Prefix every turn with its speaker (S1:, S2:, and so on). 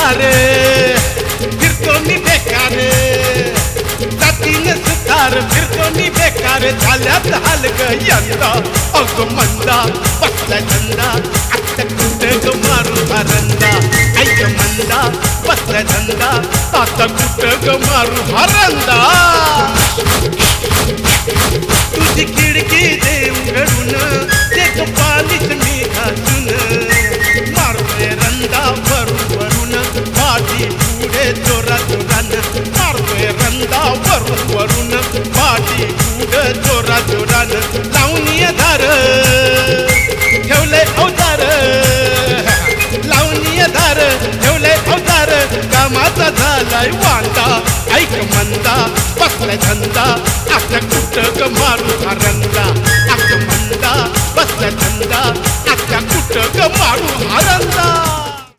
S1: सुतार फिरतो मी बेकार जातीन सुतार फिरतो मी बेकार झाल्यात हालग यंदा अगो मंदा बसलाय धंदा आता कुठे ग मारू हरंदा ऐक मंदा बसलाय धंदा आता कुठे ग मारू हरंदा तुझी खिडकी दे उघडून ते पालीच मी घासून मारतोय रंदा भरून भरून पाठी पुढे जोरा जोरान मारतोय रंदा भरून भरून पाठी पुढे जोरा जोरान लावून धार ठेवले अवतार लावून धार ठेवले अवतार कामाचा झालाय वांदा ऐक मंदा बसलाय धंदा आता कुठं ग मारू हरंदा ऐक मंदा बसलाय धंदा आता कुठं ग मारू हरंदा